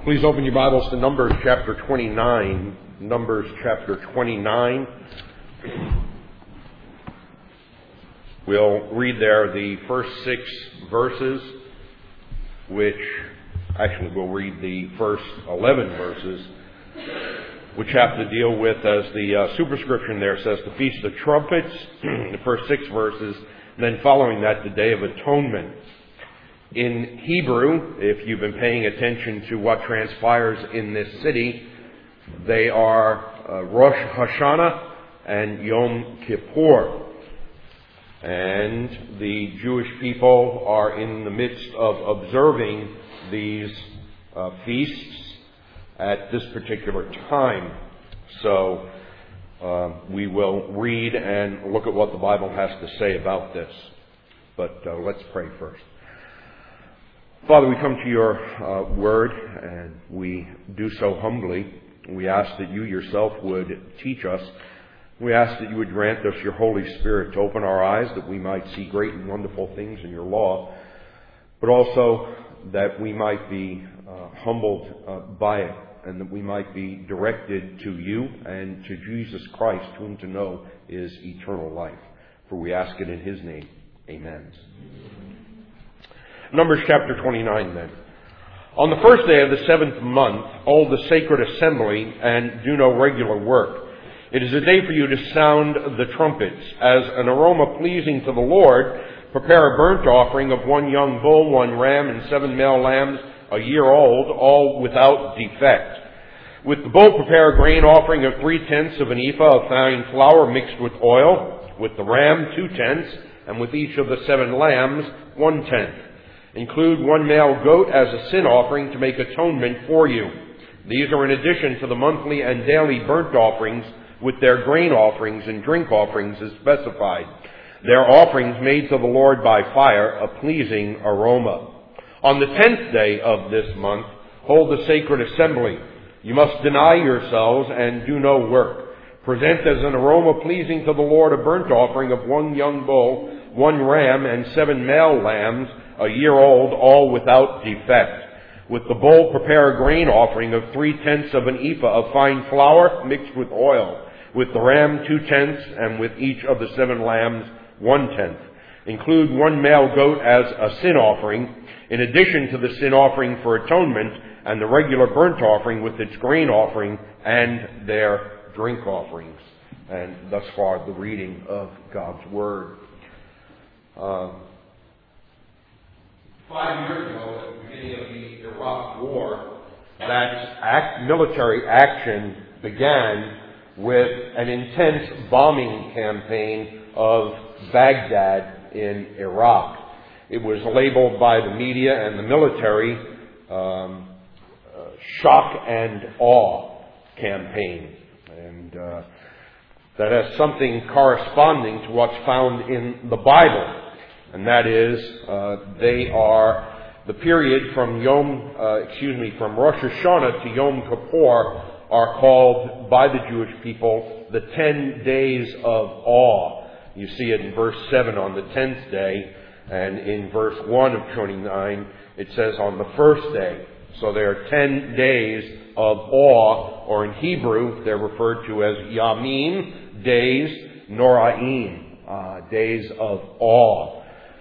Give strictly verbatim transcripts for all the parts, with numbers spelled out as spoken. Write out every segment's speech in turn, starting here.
Please open your Bibles to Numbers chapter twenty-nine. Numbers chapter twenty-nine. We'll read there the first six verses, which, actually we'll read the first eleven verses, which have to deal with, as the uh, superscription there says, the Feast of Trumpets, the first six verses, and then following that, the Day of Atonement. In Hebrew, if you've been paying attention to what transpires in this city, they are uh, Rosh Hashanah and Yom Kippur. And the Jewish people are in the midst of observing these uh, feasts at this particular time. So uh, we will read and look at what the Bible has to say about this. But uh, let's pray first. Father, we come to your uh, word, and we do so humbly. We ask that you yourself would teach us. We ask that you would grant us your Holy Spirit to open our eyes, that we might see great and wonderful things in your law, but also that we might be uh, humbled uh, by it, and that we might be directed to you and to Jesus Christ, whom to know is eternal life. For we ask it in his name. Amen. Numbers chapter twenty-nine then. On the first day of the seventh month, hold the sacred assembly and do no regular work. It is a day for you to sound the trumpets. As an aroma pleasing to the Lord, prepare a burnt offering of one young bull, one ram, and seven male lambs a year old, all without defect. With the bull, prepare a grain offering of three-tenths of an ephah of fine flour mixed with oil. With the ram, two-tenths, and with each of the seven lambs, one-tenth. Include one male goat as a sin offering to make atonement for you. These are in addition to the monthly and daily burnt offerings with their grain offerings and drink offerings as specified. Their offerings made to the Lord by fire, a pleasing aroma. On the tenth day of this month, hold the sacred assembly. You must deny yourselves and do no work. Present as an aroma pleasing to the Lord a burnt offering of one young bull, one ram, and seven male lambs, a year old, all without defect. With the bull, prepare a grain offering of three-tenths of an ephah of fine flour mixed with oil. With the ram, two-tenths, and with each of the seven lambs, one-tenth. Include one male goat as a sin offering, in addition to the sin offering for atonement and the regular burnt offering with its grain offering and their drink offerings. And thus far, the reading of God's Word. Uh, Five years ago, at the beginning of the Iraq War, that act, military action began with an intense bombing campaign of Baghdad in Iraq. It was labeled by the media and the military um, uh, shock and awe campaign. And uh, that has something corresponding to what's found in the Bible. And that is, uh, they are the period from Yom, uh, excuse me, from Rosh Hashanah to Yom Kippur are called by the Jewish people the ten days of awe. You see it in verse seven on the tenth day, and in verse one of twenty-nine it says on the first day. So there are ten days of awe, or in Hebrew they're referred to as Yamim, days, Noraim, uh, days of awe.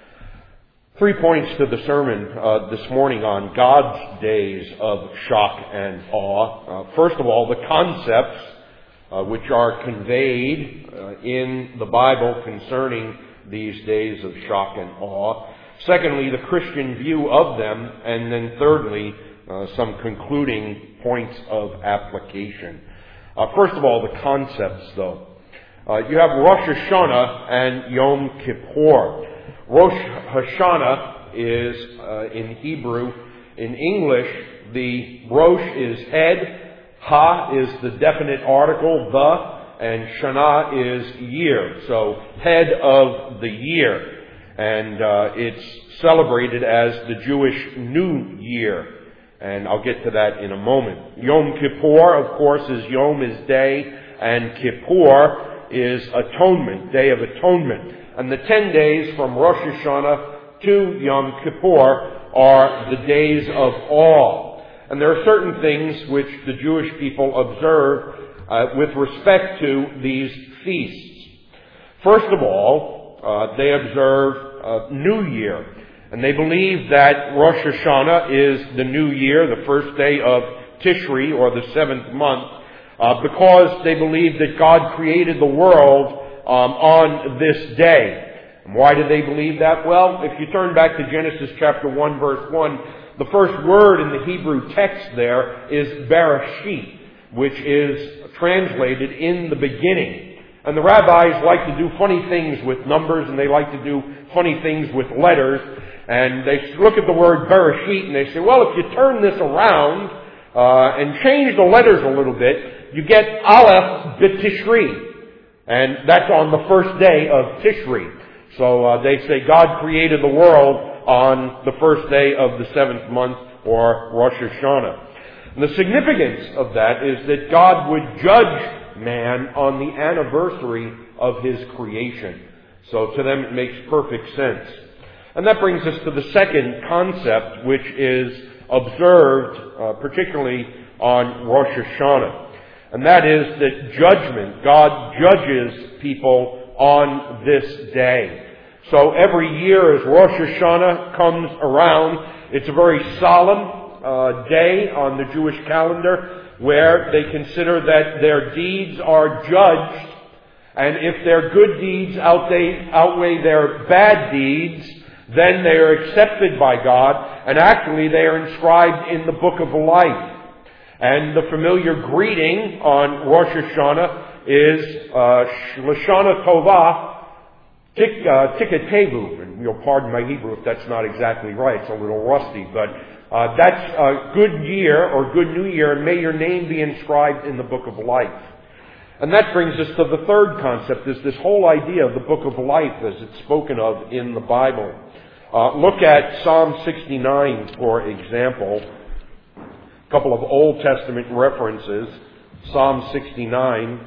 Three points to the sermon uh, this morning on God's days of shock and awe. Uh, first of all, the concepts uh, which are conveyed uh, in the Bible concerning these days of shock and awe. Secondly, the Christian view of them. And then thirdly, uh, some concluding points of application. Uh, first of all, the concepts, though. Uh, you have Rosh Hashanah and Yom Kippur. Rosh Hashanah is, uh, in Hebrew, in English, the Rosh is head, Ha is the definite article, the, and Shana is year. So, head of the year. And uh, it's celebrated as the Jewish New Year. And I'll get to that in a moment. Yom Kippur, of course, is Yom is day, and Kippur is atonement, Day of Atonement. And the ten days from Rosh Hashanah to Yom Kippur are the days of awe. And there are certain things which the Jewish people observe uh, with respect to these feasts. First of all, uh, they observe uh, New Year. And they believe that Rosh Hashanah is the New Year, the first day of Tishri, or the seventh month, uh, because they believe that God created the world um, on this day. And why do they believe that? Well, if you turn back to Genesis chapter one, verse one, the first word in the Hebrew text there is Bereshit, which is translated in the beginning. And the rabbis like to do funny things with numbers, and they like to do funny things with letters. And they look at the word Bereshit and they say, well, if you turn this around uh, and change the letters a little bit, you get Aleph B'Tishri. And that's on the first day of Tishri. So uh, they say God created the world on the first day of the seventh month, or Rosh Hashanah. And the significance of that is that God would judge man on the anniversary of his creation. So to them it makes perfect sense. And that brings us to the second concept, which is observed uh, particularly on Rosh Hashanah. And that is that judgment, God judges people on this day. So every year as Rosh Hashanah comes around, it's a very solemn uh, day on the Jewish calendar where they consider that their deeds are judged, and if their good deeds outweigh, outweigh their bad deeds, then they are accepted by God, and actually they are inscribed in the book of life. And the familiar greeting on Rosh Hashanah is uh, Lashana Tovah Tikatevu. And you'll pardon my Hebrew if that's not exactly right. It's a little rusty. But uh, that's a good year or good new year, and may your name be inscribed in the book of life. And that brings us to the third concept, is this whole idea of the book of life as it's spoken of in the Bible. Uh, look at Psalm sixty-nine, for example. A couple of Old Testament references. Psalm sixty-nine.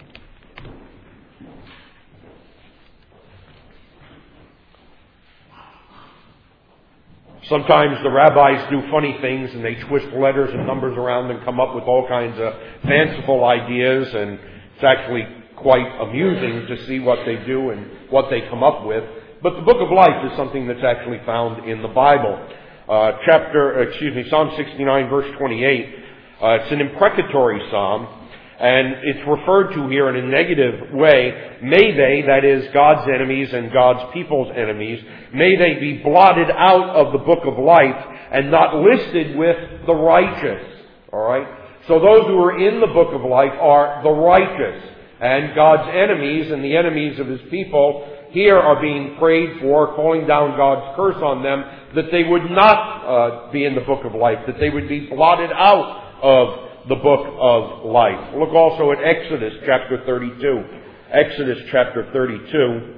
Sometimes the rabbis do funny things and they twist letters and numbers around and come up with all kinds of fanciful ideas, and it's actually quite amusing to see what they do and what they come up with. But the book of life is something that's actually found in the Bible. Uh, chapter, excuse me, Psalm sixty-nine, verse twenty-eight. Uh, it's an imprecatory psalm, and it's referred to here in a negative way. May they, that is, God's enemies and God's people's enemies, may they be blotted out of the book of life and not listed with the righteous. All right? So those who are in the book of life are the righteous, and God's enemies and the enemies of his people here are being prayed for, calling down God's curse on them, that they would not uh, be in the book of life, that they would be blotted out of the book of life. Look also at Exodus chapter thirty-two. Exodus chapter thirty-two,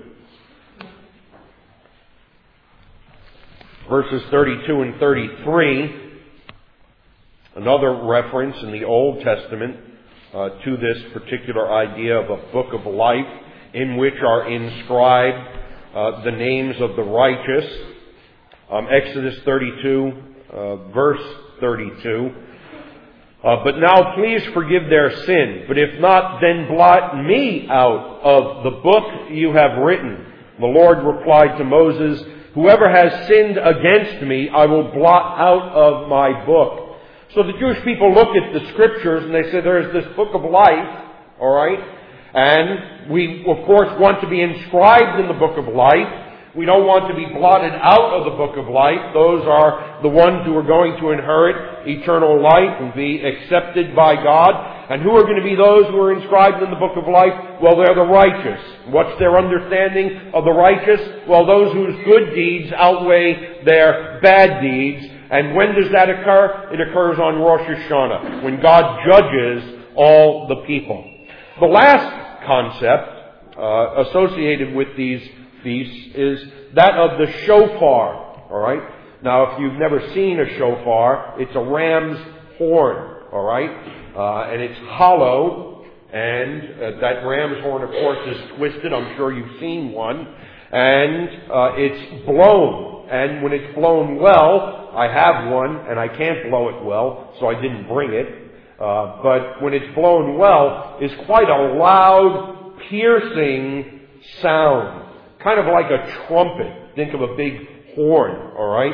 verses thirty-two and thirty-three. Another reference in the Old Testament uh, to this particular idea of a book of life, in which are inscribed uh, the names of the righteous. Um, Exodus thirty-two, uh, verse thirty-two. Uh, but now please forgive their sin, but if not, then blot me out of the book you have written. The Lord replied to Moses, whoever has sinned against me, I will blot out of my book. So the Jewish people look at the scriptures and they say there's this book of life, all right? And we, of course, want to be inscribed in the book of life. We don't want to be blotted out of the book of life. Those are the ones who are going to inherit eternal life and be accepted by God. And who are going to be those who are inscribed in the book of life? Well, they're the righteous. What's their understanding of the righteous? Well, those whose good deeds outweigh their bad deeds. And when does that occur? It occurs on Rosh Hashanah, when God judges all the people. The last concept uh, associated with these feasts is that of the shofar. All right. Now, if you've never seen a shofar, it's a ram's horn. All right, uh, and it's hollow, and uh, that ram's horn, of course, is twisted. I'm sure you've seen one, and uh, it's blown. and when it's blown well, I have one, and I can't blow it well, so I didn't bring it. Uh, but when it's blown well, is quite a loud, piercing sound. Kind of like a trumpet. Think of a big horn, alright?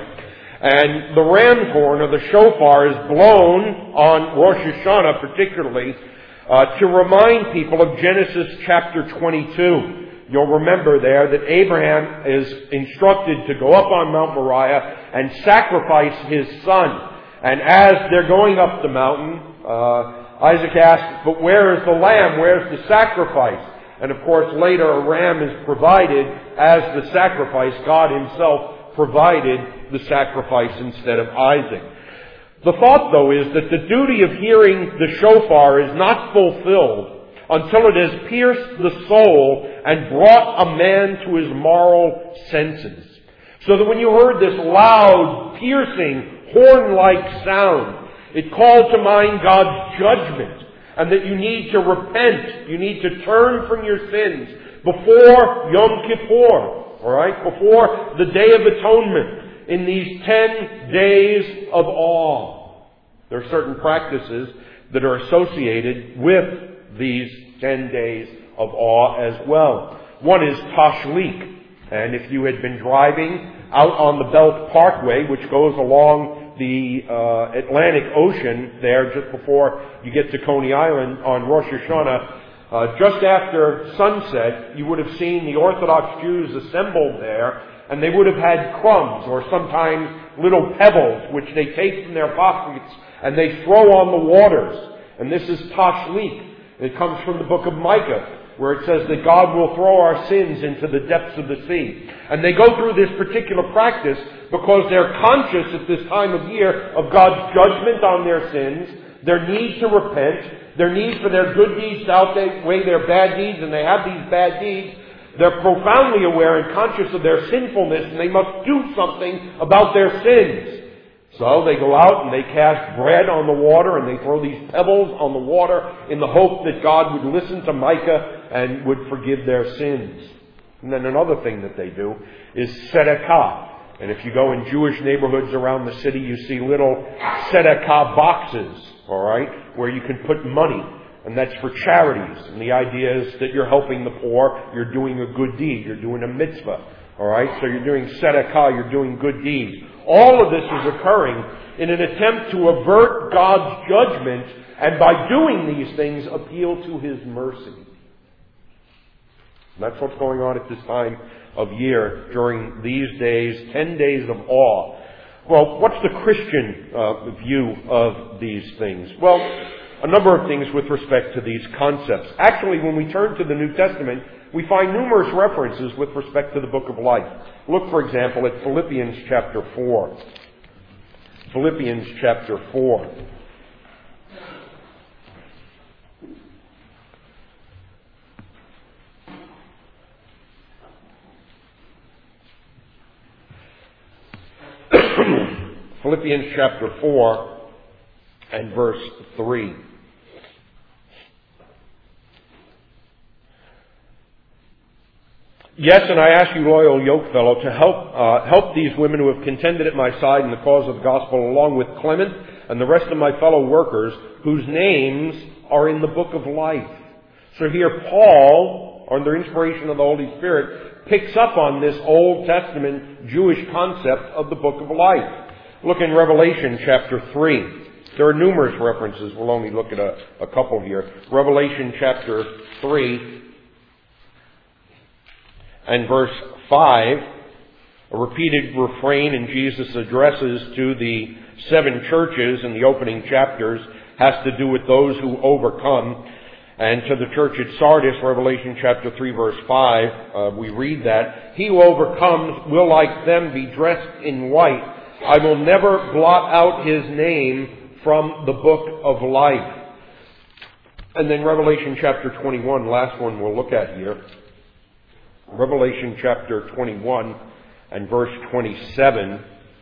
And the ram's horn, or the shofar, is blown on Rosh Hashanah particularly, uh, to remind people of Genesis chapter twenty-two. You'll remember there that Abraham is instructed to go up on Mount Moriah and sacrifice his son. And as they're going up the mountain, uh, Isaac asks, but where is the lamb? Where's the sacrifice? And of course later a ram is provided as the sacrifice. God himself provided the sacrifice instead of Isaac. The thought, though, is that the duty of hearing the shofar is not fulfilled until it has pierced the soul and brought a man to his moral senses. So that when you heard this loud, piercing, horn-like sound, it called to mind God's judgment, and that you need to repent, you need to turn from your sins before Yom Kippur, alright, before the Day of Atonement, in these ten days of awe. There are certain practices that are associated with these ten days of awe as well. One is Tashlik. And if you had been driving out on the Belt Parkway, which goes along the uh, Atlantic Ocean there just before you get to Coney Island on Rosh Hashanah, uh, just after sunset, you would have seen the Orthodox Jews assembled there, and they would have had crumbs or sometimes little pebbles which they take from their pockets and they throw on the waters. And this is Tashlik. It comes from the book of Micah, where it says that God will throw our sins into the depths of the sea. And they go through this particular practice because they're conscious at this time of year of God's judgment on their sins, their need to repent, their need for their good deeds to outweigh their bad deeds, and they have these bad deeds. They're profoundly aware and conscious of their sinfulness, and they must do something about their sins. So they go out and they cast bread on the water and they throw these pebbles on the water in the hope that God would listen to Micah and would forgive their sins. And then another thing that they do is tzedakah. And if you go in Jewish neighborhoods around the city, you see little tzedakah boxes, alright, where you can put money. And that's for charities. And the idea is that you're helping the poor, you're doing a good deed, you're doing a mitzvah. Alright, so you're doing tzedakah, you're doing good deeds. All of this is occurring in an attempt to avert God's judgment, and by doing these things, appeal to His mercy. And that's what's going on at this time of year during these days, ten days of awe. Well, what's the Christian uh, view of these things? Well, a number of things with respect to these concepts. Actually, when we turn to the New Testament, we find numerous references with respect to the book of life. Look, for example, at Philippians chapter four. Philippians chapter four. Philippians chapter four and verse three. Yes, and I ask you, loyal yokefellow, to help uh, help these women who have contended at my side in the cause of the gospel, along with Clement and the rest of my fellow workers, whose names are in the book of life. So here Paul, under inspiration of the Holy Spirit, picks up on this Old Testament Jewish concept of the book of life. Look in Revelation chapter three. There are numerous references. We'll only look at a, a couple here. Revelation chapter three. And verse five, a repeated refrain in Jesus' addresses to the seven churches in the opening chapters has to do with those who overcome. And to the church at Sardis, Revelation chapter three, verse five, uh, we read that, "He who overcomes will like them be dressed in white. I will never blot out his name from the book of life." And then Revelation chapter twenty-one, last one we'll look at here. Revelation chapter twenty-one and verse twenty-seven,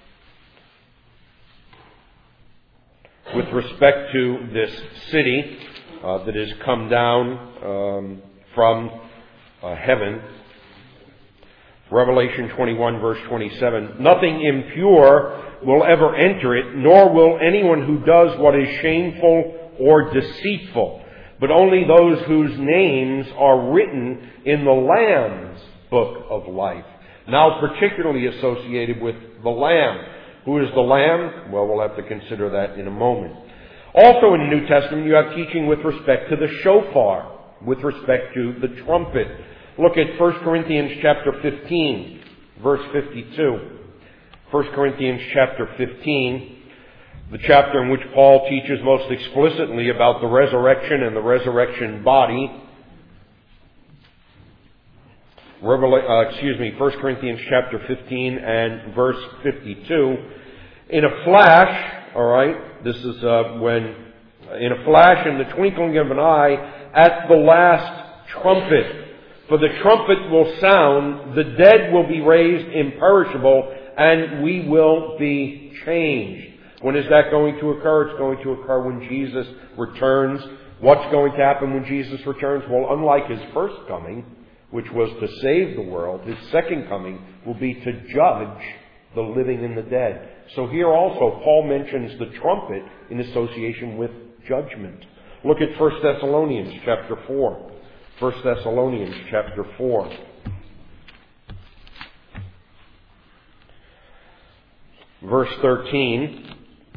with respect to this city uh, that has come down um, from uh, heaven. Revelation twenty-one, verse twenty-seven, nothing impure will ever enter it, nor will anyone who does what is shameful or deceitful, but only those whose names are written in the Lamb's book of life. Now particularly associated with the Lamb. Who is the Lamb? Well, we'll have to consider that in a moment. Also in the New Testament, you have teaching with respect to the shofar, with respect to the trumpet. Look at First Corinthians chapter fifteen, verse fifty-two. First Corinthians chapter fifteen, the chapter in which Paul teaches most explicitly about the resurrection and the resurrection body. Revela- uh, excuse me, First Corinthians chapter fifteen and verse fifty-two. In a flash, all right, this is uh, when, in a flash, in the twinkling of an eye, at the last trumpet. For the trumpet will sound, the dead will be raised imperishable, and we will be changed. When is that going to occur? It's going to occur when Jesus returns. What's going to happen when Jesus returns? Well, unlike his first coming, which was to save the world, his second coming will be to judge the living and the dead. So here also, Paul mentions the trumpet in association with judgment. Look at First Thessalonians chapter four. First Thessalonians chapter four. Verse thirteen,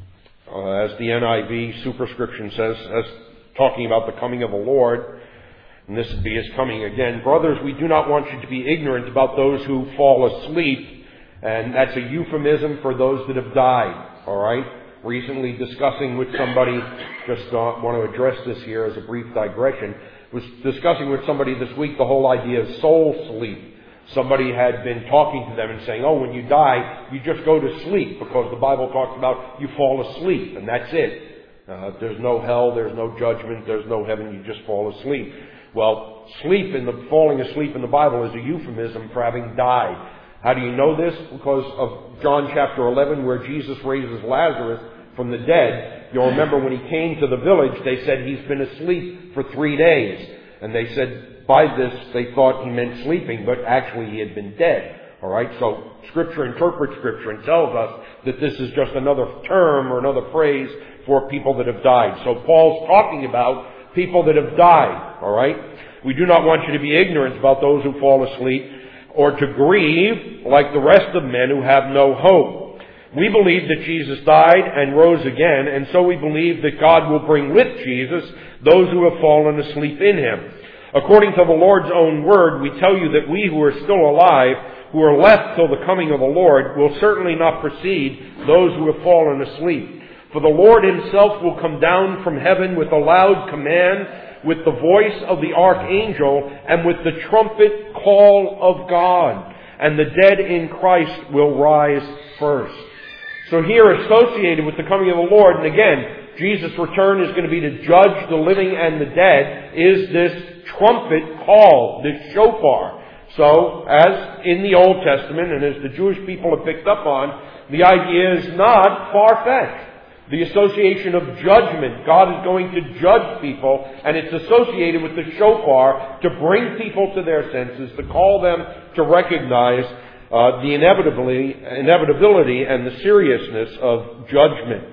uh, as the N I V superscription says, as talking about the coming of the Lord, and this would be his coming again. Brothers, we do not want you to be ignorant about those who fall asleep, and that's a euphemism for those that have died, all right? Recently discussing with somebody, just uh, want to address this here as a brief digression, was discussing with somebody this week the whole idea of soul sleep. Somebody had been talking to them and saying, oh, when you die, you just go to sleep, because the Bible talks about you fall asleep, and that's it. Uh, there's no hell, there's no judgment, there's no heaven, you just fall asleep. Well, sleep in the falling asleep in the Bible is a euphemism for having died. How do you know this? Because of John chapter eleven, where Jesus raises Lazarus from the dead. You'll remember when he came to the village, they said he's been asleep for three days. And they said by this they thought he meant sleeping, but actually he had been dead. All right, so Scripture interprets Scripture and tells us that this is just another term or another phrase for people that have died. So Paul's talking about people that have died. All right, we do not want you to be ignorant about those who fall asleep, or to grieve like the rest of men who have no hope. We believe that Jesus died and rose again, and so we believe that God will bring with Jesus those who have fallen asleep in him. According to the Lord's own word, we tell you that we who are still alive, who are left till the coming of the Lord, will certainly not precede those who have fallen asleep. For the Lord himself will come down from heaven with a loud command, with the voice of the archangel, and with the trumpet call of God. And the dead in Christ will rise first. So here, associated with the coming of the Lord, and again, Jesus' return is going to be to judge the living and the dead, is this trumpet call, this shofar. So, as in the Old Testament, and as the Jewish people have picked up on, the idea is not far-fetched. The association of judgment. God is going to judge people, and it's associated with the shofar to bring people to their senses, to call them to recognize uh, the inevitability, inevitability and the seriousness of judgment.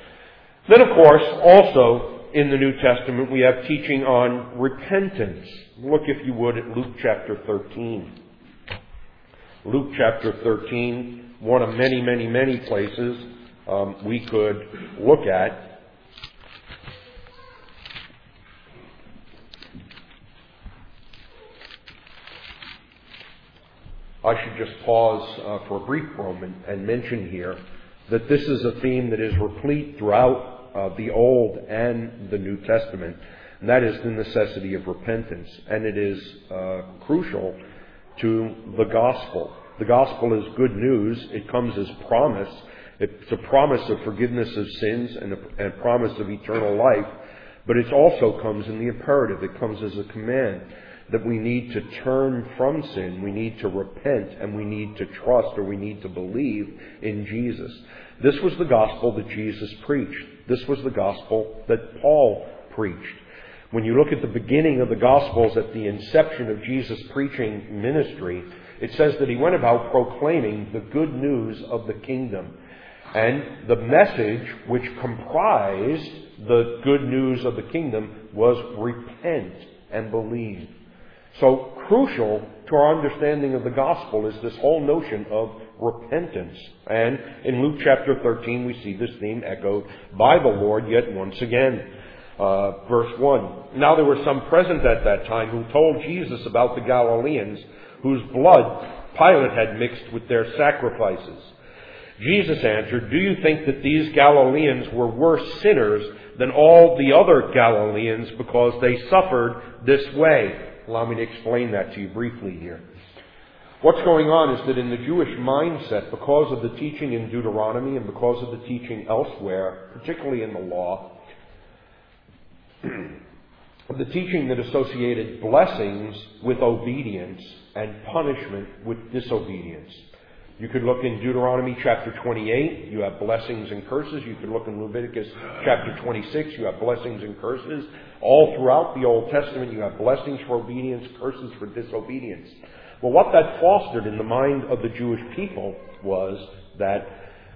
Then, of course, also in the New Testament, we have teaching on repentance. Look, if you would, at Luke chapter thirteen. Luke chapter thirteen, one of many, many, many places Um, we could look at. I should just pause uh, for a brief moment and mention here that this is a theme that is replete throughout uh, the Old and the New Testament, and that is the necessity of repentance. And it is uh, crucial to the gospel. The gospel is good news. It comes as promise. It's a promise of forgiveness of sins and a, and a promise of eternal life. But it also comes in the imperative. It comes as a command that we need to turn from sin. We need to repent, and we need to trust, or we need to believe in Jesus. This was the gospel that Jesus preached. This was the gospel that Paul preached. When you look at the beginning of the Gospels at the inception of Jesus' preaching ministry, It says that he went about proclaiming the good news of the kingdom. And the message which comprised the good news of the kingdom was repent and believe. So crucial to our understanding of the gospel is this whole notion of repentance. And in Luke chapter thirteen, we see this theme echoed by the Lord yet once again. Uh, verse one. Now there were some present at that time who told Jesus about the Galileans whose blood Pilate had mixed with their sacrifices. Jesus answered, "Do you think that these Galileans were worse sinners than all the other Galileans because they suffered this way?" Allow me to explain that to you briefly here. What's going on is that in the Jewish mindset, because of the teaching in Deuteronomy and because of the teaching elsewhere, particularly in the law, the teaching that associated blessings with obedience and punishment with disobedience. You could look in Deuteronomy chapter twenty-eight, you have blessings and curses. You could look in Leviticus chapter twenty-six, you have blessings and curses. All throughout the Old Testament, you have blessings for obedience, curses for disobedience. Well, what that fostered in the mind of the Jewish people was that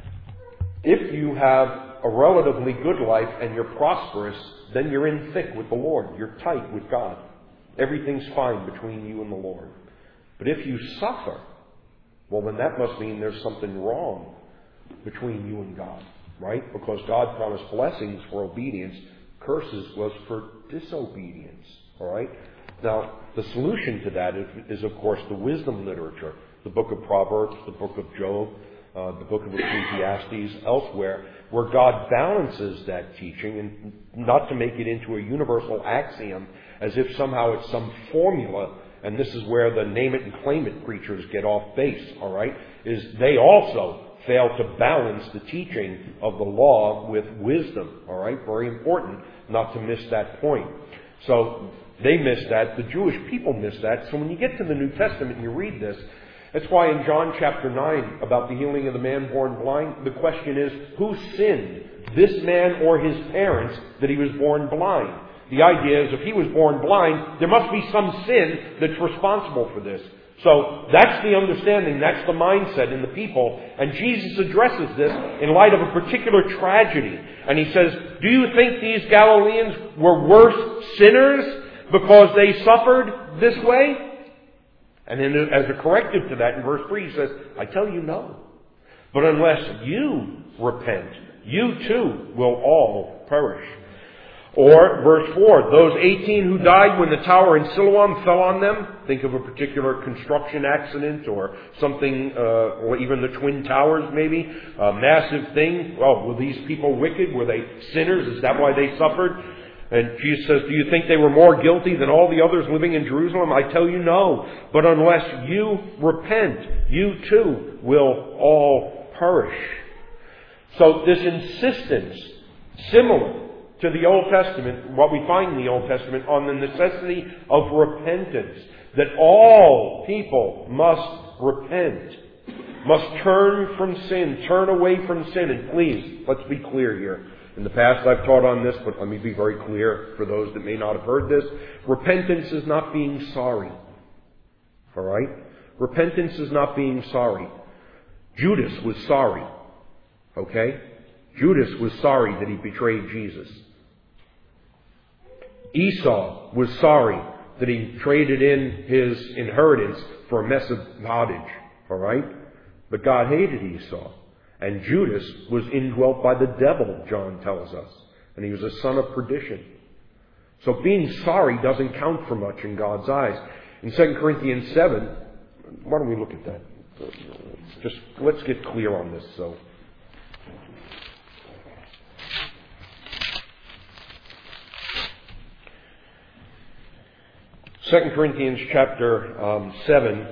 if you have a relatively good life and you're prosperous, then you're in thick with the Lord. You're tight with God. Everything's fine between you and the Lord. But if you suffer, well, then that must mean there's something wrong between you and God, right? Because God promised blessings for obedience, curses was for disobedience, all right? Now, the solution to that is, is, of course, the wisdom literature, the book of Proverbs, the book of Job, uh, the book of Ecclesiastes, elsewhere, where God balances that teaching, and not to make it into a universal axiom as if somehow it's some formula. And this is where the name it and claim it preachers get off base, all right, is they also fail to balance the teaching of the law with wisdom, all right? Very important not to miss that point. So they miss that. The Jewish people miss that. So when you get to the New Testament and you read this, that's why in John chapter nine, about the healing of the man born blind, the question is, who sinned, this man or his parents, that he was born blind? The idea is if he was born blind, there must be some sin that's responsible for this. So that's the understanding, that's the mindset in the people. And Jesus addresses this in light of a particular tragedy. And he says, do you think these Galileans were worse sinners because they suffered this way? And then as a corrective to that, in verse three, he says, I tell you no. But unless you repent, you too will all perish. Or, verse four, those eighteen who died when the tower in Siloam fell on them. Think of a particular construction accident or something, uh, or even the Twin Towers maybe. A massive thing. Well, were these people wicked? Were they sinners? Is that why they suffered? And Jesus says, do you think they were more guilty than all the others living in Jerusalem? I tell you no. But unless you repent, you too will all perish. So this insistence, similar to the Old Testament, what we find in the Old Testament, on the necessity of repentance, that all people must repent, must turn from sin, turn away from sin. And please, let's be clear here. In the past I've taught on this, but let me be very clear for those that may not have heard this. Repentance is not being sorry. All right? Repentance is not being sorry. Judas was sorry. Okay? Judas was sorry that he betrayed Jesus. Esau was sorry that he traded in his inheritance for a mess of pottage. All right? But God hated Esau. And Judas was indwelt by the devil, John tells us. And he was a son of perdition. So being sorry doesn't count for much in God's eyes. In Second Corinthians seven, why don't we look at that? Just let's get clear on this. So, Second Corinthians chapter um, seven,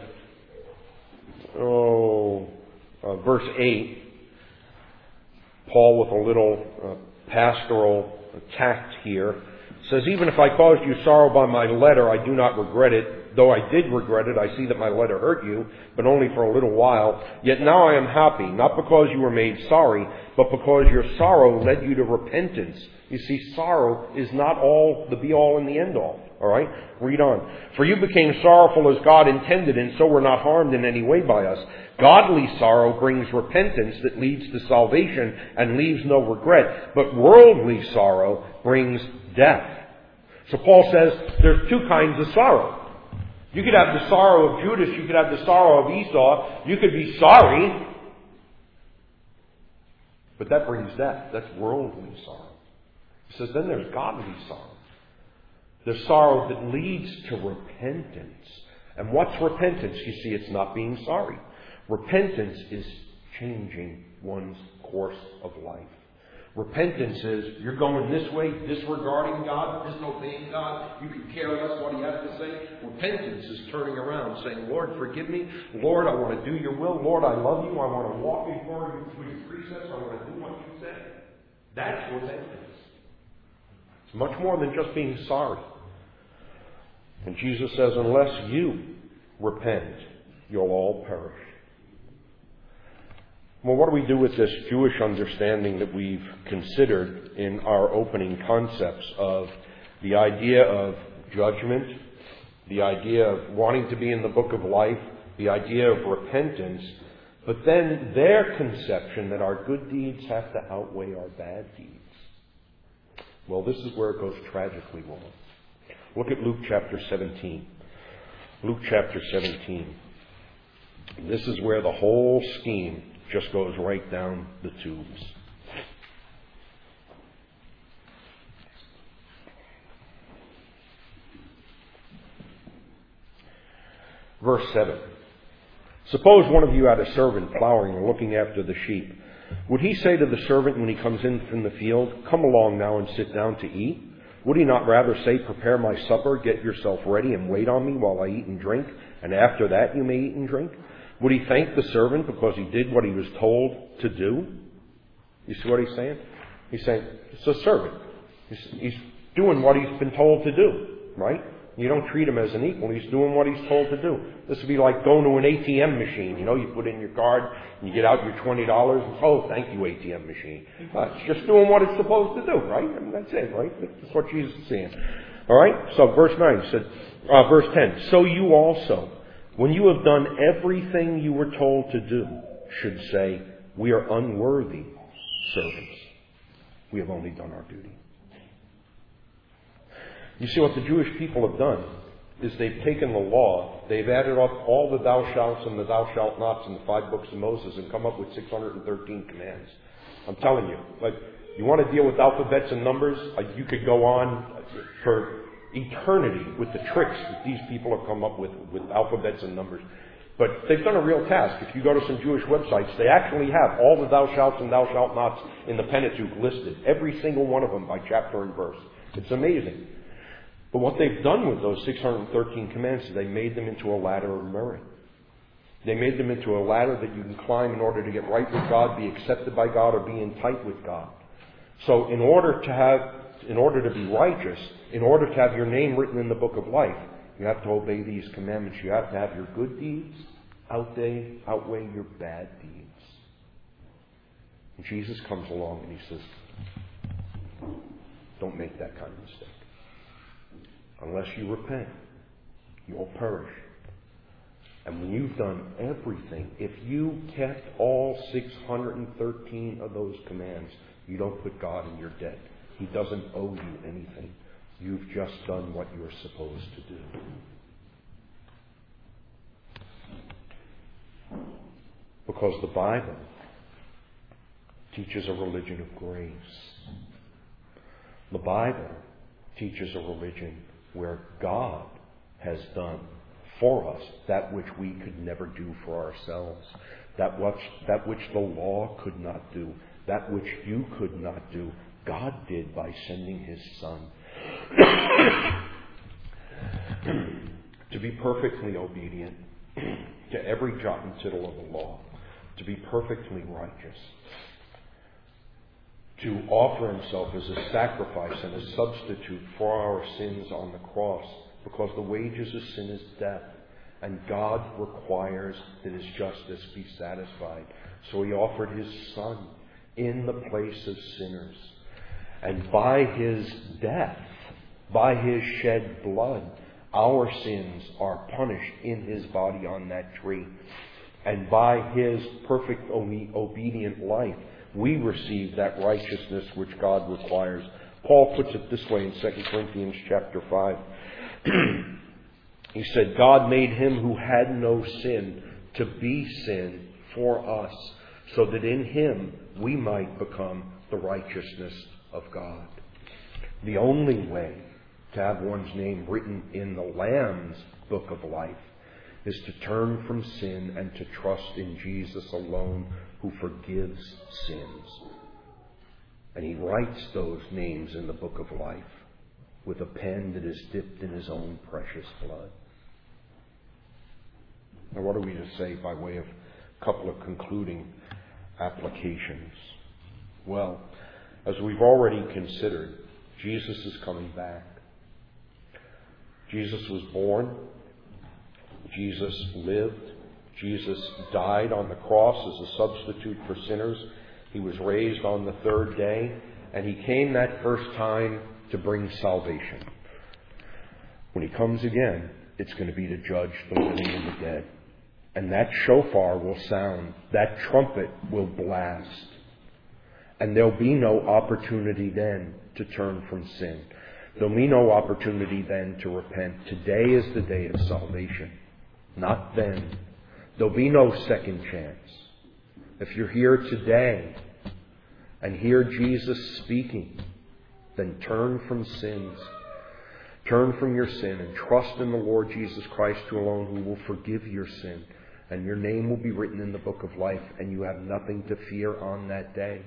oh, uh, verse eight. Paul, with a little uh, pastoral tact here, says, even if I caused you sorrow by my letter, I do not regret it. Though I did regret it, I see that my letter hurt you, but only for a little while. Yet now I am happy, not because you were made sorry, but because your sorrow led you to repentance. You see, sorrow is not all the be-all and the end-all. All right? Read on. For you became sorrowful as God intended, and so were not harmed in any way by us. Godly sorrow brings repentance that leads to salvation and leaves no regret. But worldly sorrow brings death. So Paul says there's two kinds of sorrow. You could have the sorrow of Judas. You could have the sorrow of Esau. You could be sorry. But that brings death. That's worldly sorrow. He says then there's godly sorrow. The sorrow that leads to repentance. And what's repentance? You see, it's not being sorry. Repentance is changing one's course of life. Repentance is you're going this way, disregarding God, disobeying God. You can care less what He has to say. Repentance is turning around, saying, Lord, forgive me. Lord, I want to do your will. Lord, I love you. I want to walk before you through your precepts. I want to do what you say. That's repentance. It's much more than just being sorry. And Jesus says, unless you repent, you'll all perish. Well, what do we do with this Jewish understanding that we've considered in our opening concepts of the idea of judgment, the idea of wanting to be in the book of life, the idea of repentance, but then their conception that our good deeds have to outweigh our bad deeds? Well, this is where it goes tragically wrong. Look at Luke chapter seventeen. Luke chapter seventeen. This is where the whole scheme just goes right down the tubes. Verse seven. Suppose one of you had a servant plowing or looking after the sheep. Would he say to the servant when he comes in from the field, come along now and sit down to eat? Would he not rather say, prepare my supper, get yourself ready, and wait on me while I eat and drink, and after that you may eat and drink? Would he thank the servant because he did what he was told to do? You see what he's saying? He's saying, it's a servant. He's, he's doing what he's been told to do, right? You don't treat him as an equal. He's doing what he's told to do. This would be like going to an A T M machine. You know, you put in your card, and you get out your twenty dollars, and oh, thank you, A T M machine. Uh, it's just doing what it's supposed to do, right? I mean, that's it, right? That's what Jesus is saying. All right? So verse nine said, uh, verse ten, so you also, when you have done everything you were told to do, should say, we are unworthy servants. We have only done our duty. You see, what the Jewish people have done is they've taken the law, they've added up all the thou shalts and the thou shalt nots in the five books of Moses and come up with six hundred thirteen commands. I'm telling you, like, you want to deal with alphabets and numbers? Like, you could go on for eternity with the tricks that these people have come up with, with alphabets and numbers. But they've done a real task. If you go to some Jewish websites, they actually have all the thou shalts and thou shalt nots in the Pentateuch listed. Every single one of them by chapter and verse. It's amazing. But what they've done with those six hundred thirteen commands is they made them into a ladder of merit. They made them into a ladder that you can climb in order to get right with God, be accepted by God, or be in tight with God. So in order to have, in order to be righteous, in order to have your name written in the book of life, you have to obey these commandments. You have to have your good deeds outweigh, outweigh your bad deeds. And Jesus comes along and he says, don't make that kind of mistake. Unless you repent, you'll perish. And when you've done everything, if you kept all six hundred thirteen of those commands, you don't put God in your debt. He doesn't owe you anything. You've just done what you're supposed to do. Because the Bible teaches a religion of grace. The Bible teaches a religion where God has done for us that which we could never do for ourselves, that which, that which the law could not do, that which you could not do, God did by sending His Son to be perfectly obedient to every jot and tittle of the law, to be perfectly righteous, to offer Himself as a sacrifice and a substitute for our sins on the cross, because the wages of sin is death, and God requires that His justice be satisfied. So He offered His Son in the place of sinners. And by His death, By His shed blood, our sins are punished in His body on that tree. And by His perfect obedient life, we receive that righteousness which God requires. Paul puts it this way in Second Corinthians chapter five. He said, God made Him who had no sin to be sin for us, so that in Him we might become the righteousness of God. The only way to have one's name written in the Lamb's book of life is to turn from sin and to trust in Jesus alone, who forgives sins. And He writes those names in the book of life with a pen that is dipped in His own precious blood. Now, what are we to say by way of a couple of concluding applications? Well, as we've already considered, Jesus is coming back. Jesus was born. Jesus lived. Jesus died on the cross as a substitute for sinners. He was raised on the third day, and He came that first time to bring salvation. When He comes again, it's going to be to judge the living and the dead. And that shofar will sound, that trumpet will blast. And there'll be no opportunity then to turn from sin. There'll be no opportunity then to repent. Today is the day of salvation, not then. There'll be no second chance. If you're here today and hear Jesus speaking, then turn from sins. Turn from your sin and trust in the Lord Jesus Christ alone, who will forgive your sin. And your name will be written in the book of life, and you have nothing to fear on that day.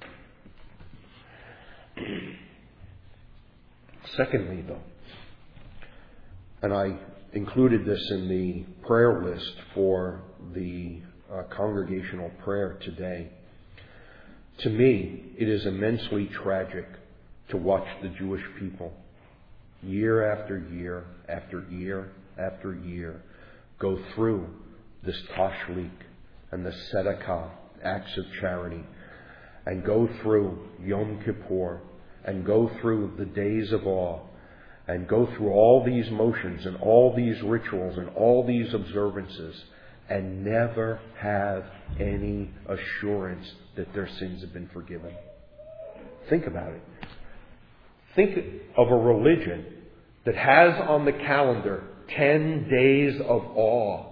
Secondly, though, and I included this in the prayer list for the uh, congregational prayer today, to me, it is immensely tragic to watch the Jewish people year after year after year after year go through this tashlik and the tzedakah, acts of charity, and go through Yom Kippur, and go through the days of awe, and go through all these motions and all these rituals and all these observances, and never have any assurance that their sins have been forgiven. Think about it. Think of a religion that has on the calendar ten days of awe,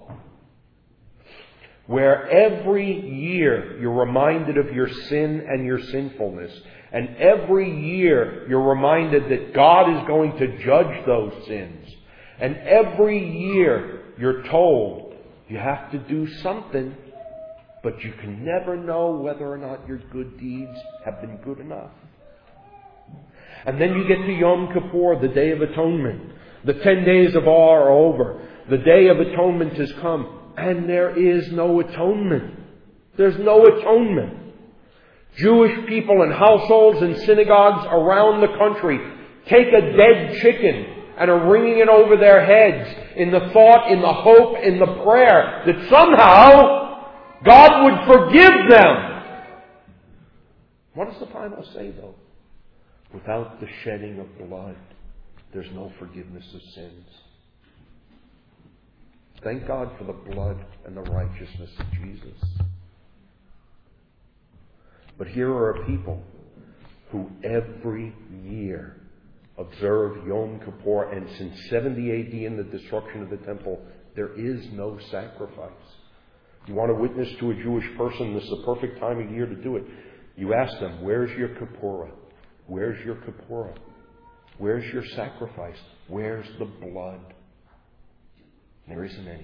where every year you're reminded of your sin and your sinfulness. And every year you're reminded that God is going to judge those sins. And every year you're told you have to do something, but you can never know whether or not your good deeds have been good enough. And then you get to Yom Kippur, the Day of Atonement. The ten days of awe are over. The Day of Atonement has come. And there is no atonement. There's no atonement. Jewish people and households and synagogues around the country take a dead chicken and are ringing it over their heads in the thought, in the hope, in the prayer that somehow God would forgive them. What does the Bible say, though? Without the shedding of blood, there's no forgiveness of sins. Thank God for the blood and the righteousness of Jesus. But here are a people who every year observe Yom Kippur, and since seventy A D in the destruction of the temple, there is no sacrifice. You want to witness to a Jewish person, this is the perfect time of year to do it. You ask them, where's your Kippurah? Where's your Kippurah? Where's your sacrifice? Where's the blood? There isn't any.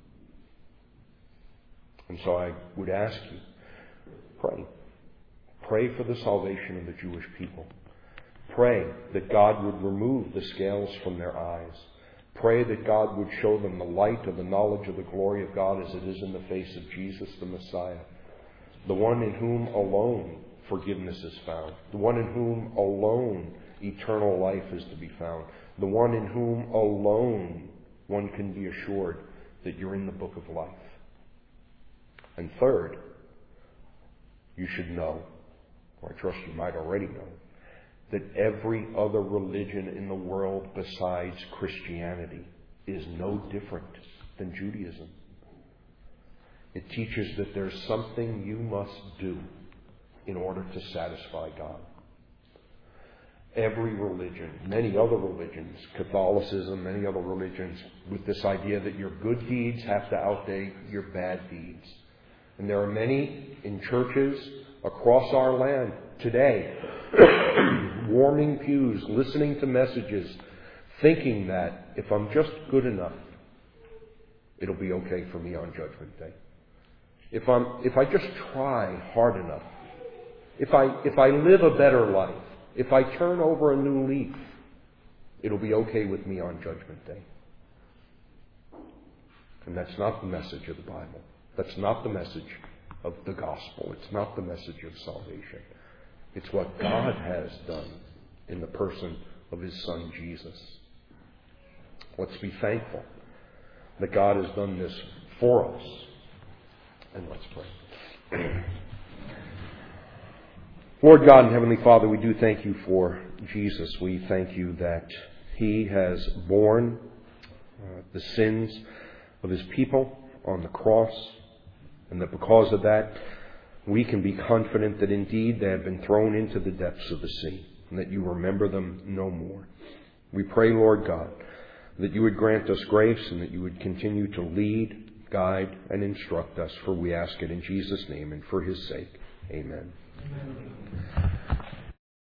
And so I would ask you, pray. Pray for the salvation of the Jewish people. Pray that God would remove the scales from their eyes. Pray that God would show them the light of the knowledge of the glory of God as it is in the face of Jesus the Messiah, the one in whom alone forgiveness is found, the one in whom alone eternal life is to be found, the one in whom alone one can be assured that you're in the book of life. And third, you should know, or I trust you might already know, that every other religion in the world besides Christianity is no different than Judaism. It teaches that there's something you must do in order to satisfy God. Every religion, many other religions, Catholicism, many other religions, with this idea that your good deeds have to outweigh your bad deeds. And there are many in churches across our land today, warming pews, listening to messages, thinking that if I'm just good enough, it'll be okay for me on Judgment Day. If I'm, if I just try hard enough, if I, if I live a better life, if I turn over a new leaf, it'll be okay with me on Judgment Day. And that's not the message of the Bible. That's not the message of the gospel. It's not the message of salvation. It's what God has done in the person of His Son, Jesus. Let's be thankful that God has done this for us. And let's pray. Lord God and Heavenly Father, we do thank You for Jesus. We thank You that He has borne uh, the sins of His people on the cross, and that because of that, we can be confident that indeed they have been thrown into the depths of the sea, and that You remember them no more. We pray, Lord God, that You would grant us grace and that You would continue to lead, guide, and instruct us, for we ask it in Jesus' name and for His sake. Amen. Amen.